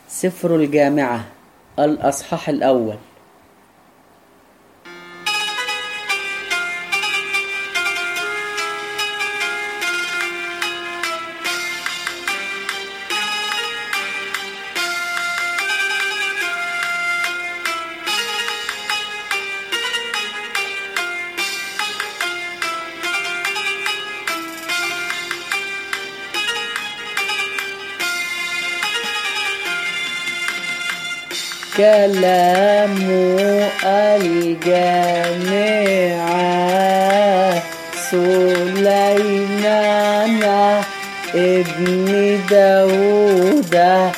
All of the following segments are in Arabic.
سفر الجامعة الأصحاح الأول. كلام الجامعة سليمان ابن داود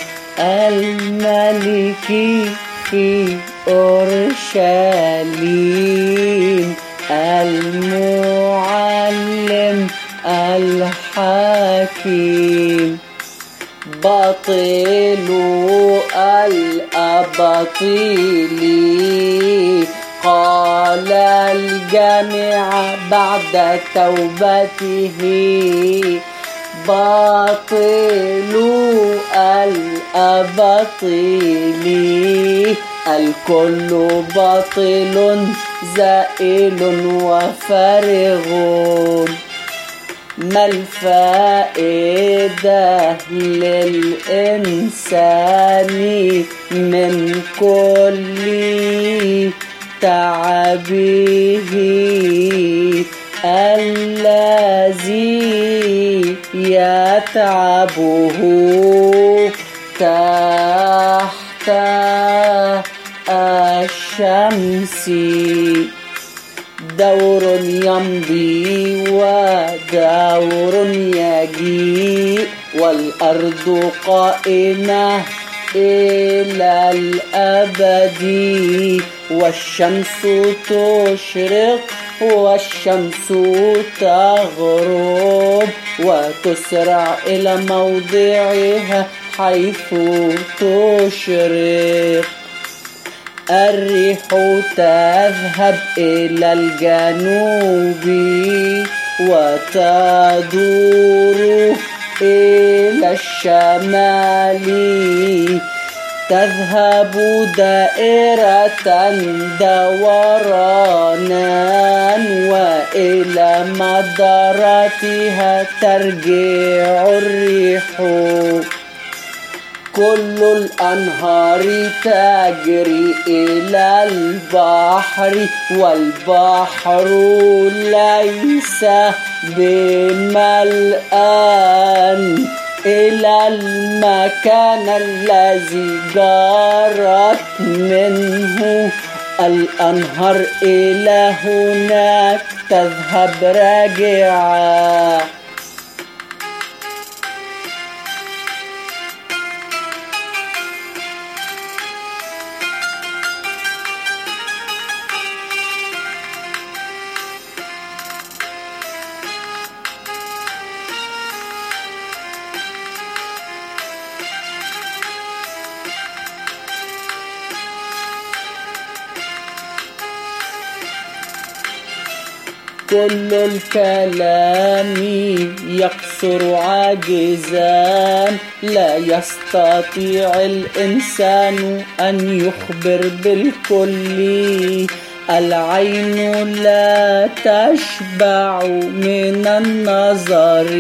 الملك في أورشليم المعلم الحكيم باطل الأباطيل قال الجامع بعد توبته باطل الأباطيل الكل باطل زائل وفارغ ما الفائدة للإنسان من كل تعبه الذي يتعبه تحت الشمس دور يمضي ودور يجيء والأرض قائمة إلى الأبد والشمس تشرق والشمس تغرب وتسرع إلى موضعها حيث تشرق الريح تذهب إلى الجنوب وتدور إلى الشمال تذهب دائرة دورانا وإلى مداراتها ترجع الريح كل الأنهار تجري إلى البحر والبحر ليس بملآن إلى المكان الذي جرت منه الأنهار إلى هناك تذهب راجعة كل الكلام يقصر عاجزا لا يستطيع الإنسان أن يخبر بالكل العين لا تشبع من النظر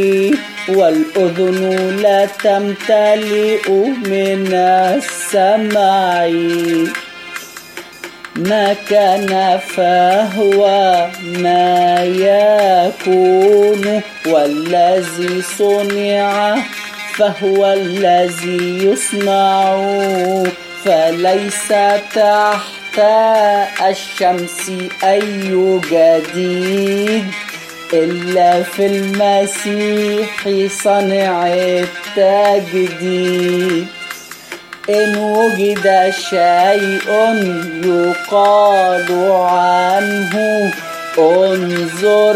والأذن لا تمتلئ من السمع ما كان فهو ما يكون والذي صنع فهو الذي يصنع فليس تحت الشمس أي جديد إلا في المسيح صنع التجديد إن وجد شيء يقال عنه انظر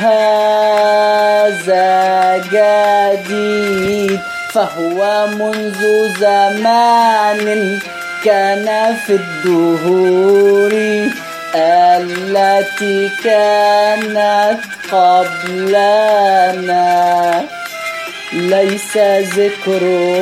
هذا جديد فهو منذ زمان كان في الدهور التي كانت قبلنا ليس ذكر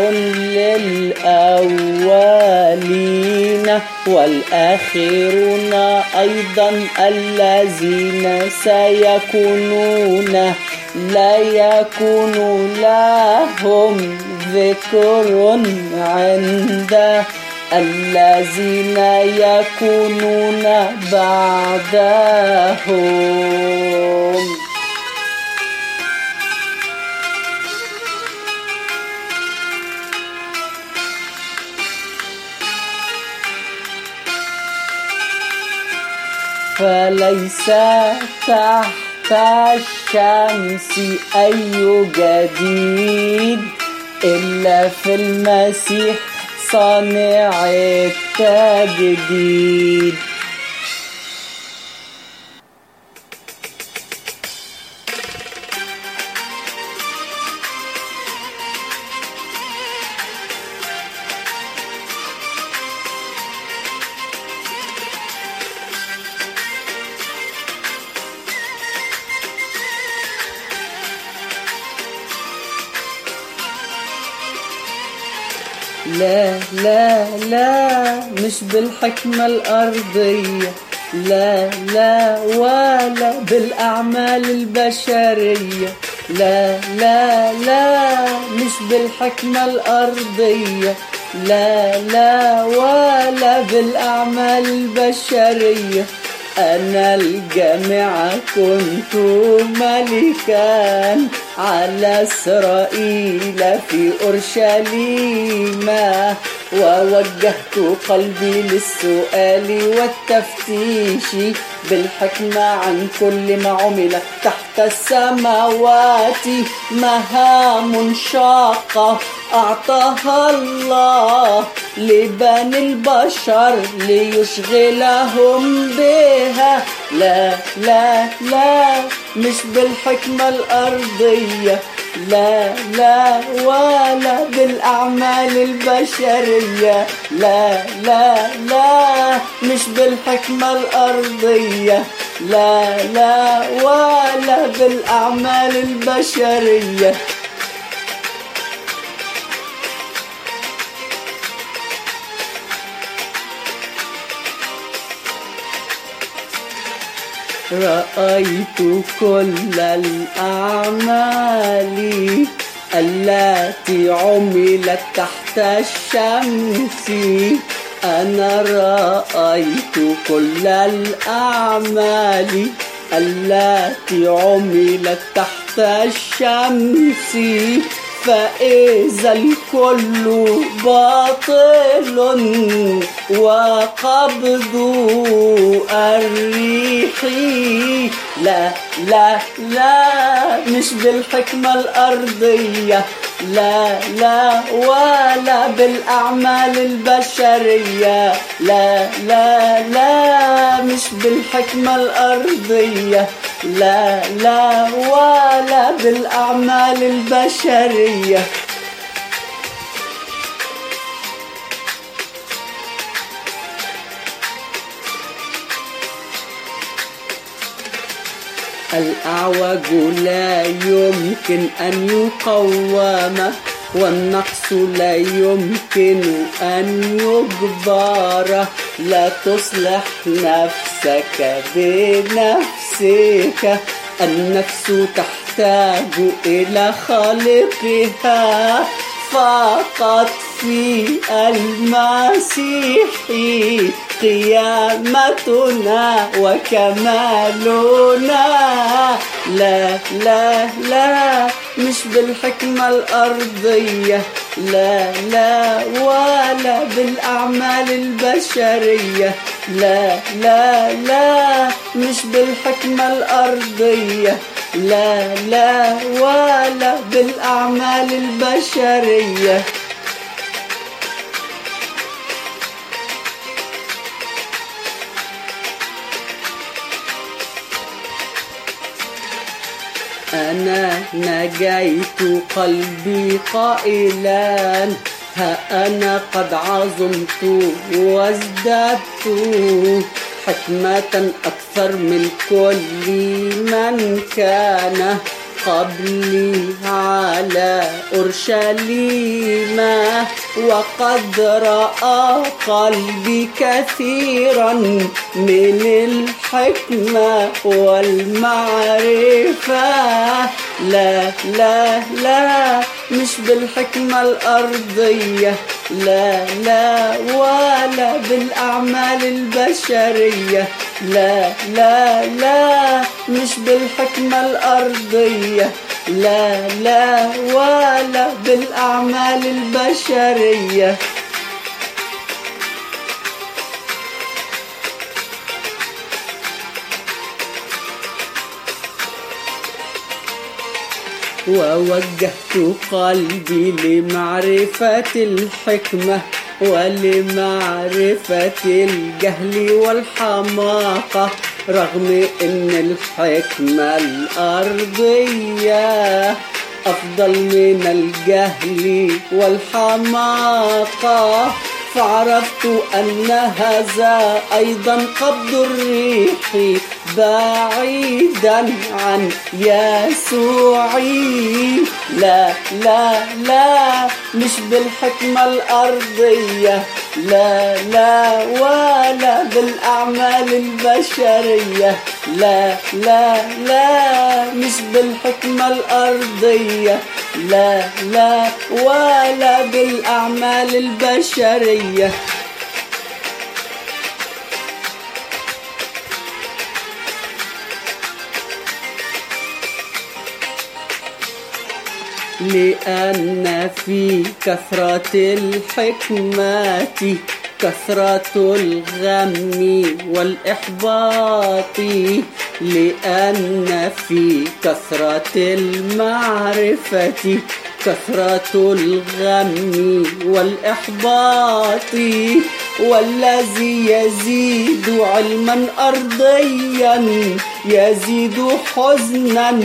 للأولين والآخرون أيضا الذين سيكونون لا يكون لهم ذكر عند الذين يكونون بعدهم. فليس تحت الشمس أي جديد إلا في المسيح صانع التجديد. لا لا لا مش بالحكمة الأرضية، لا لا ولا بالأعمال البشرية، لا لا لا مش بالحكمة الأرضية، لا لا ولا بالأعمال البشرية. أنا الجامع كنت ملكا على إسرائيل في أورشليم، ووجهت قلبي للسؤال والتفتيش بالحكمة عن كل ما عمل تحت السماوات. مهام شاقة أعطاها الله لبني البشر ليشغلهم بها، لا لا لا مش بالحكمة الأرضية، لا لا ولا بالأعمال البشرية، لا لا لا مش بالحكمة الأرضية، لا لا ولا بالأعمال البشرية. رأيت كل الأعمال التي عملت تحت الشمس، أنا رأيت كل الأعمال التي عملت تحت الشمس، فإذا الكل باطل وقبض الريح. لا لا لا مش بالحكمة الأرضية، لا لا ولا بالأعمال البشرية، لا لا لا مش بالحكمة الأرضية، لا لا ولا بالأعمال البشرية. الأعوج لا يمكن أن يقوم، والنقص لا يمكن أن يجبر. لا تصلح نفسك بنفسك، النفس تحتاج إلى خالقها فقط في المسيح قيامتنا وكمالنا. لا لا لا مش بالحكمة الأرضية، لا لا ولا بالأعمال البشرية، لا لا لا مش بالحكمة الأرضية، لا لا ولا بالأعمال البشرية. أنا نجيت قلبي قائلا ها أنا قد عظمت وازددت حكمة أكثر من كل من كان قبلي على أورشليم، وقد رأى قلبي كثيرا من الحكمة والمعرفة. لا لا لا مش بالحكمة الأرضية، لا لا ولا بالأعمال البشرية، لا لا لا مش بالحكمة الأرضية، لا لا ولا بالأعمال البشرية. ووجهت قلبي لمعرفة الحكمة ولمعرفة الجهل والحماقة، رغم إن الحكمة الأرضية أفضل من الجهل والحماقة. فعرفت أن هذا أيضا قبض الريح بعيدا عن يسوعي. لا لا لا مش بالحكمة الأرضية، لا لا ولا بالأعمال البشرية، لا لا لا مش بالحكمة الأرضية، لا لا ولا بالأعمال البشرية. لأن في كثرة الحكمة كثرة الغم والإحباط، لأن في كثرة المعرفة كثرة الغم والإحباط، والذي يزيد علما أرضيا يزيد حزنا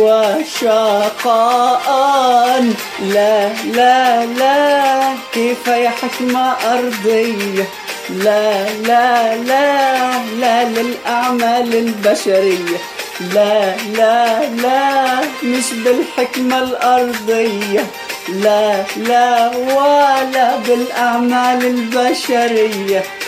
وشقاء. لا لا لا كيف يا حكمة أرضية، لا لا لا لا للأعمال البشرية، لا لا لا مش بالحكمة الأرضية، لا لا ولا بالأعمال البشرية.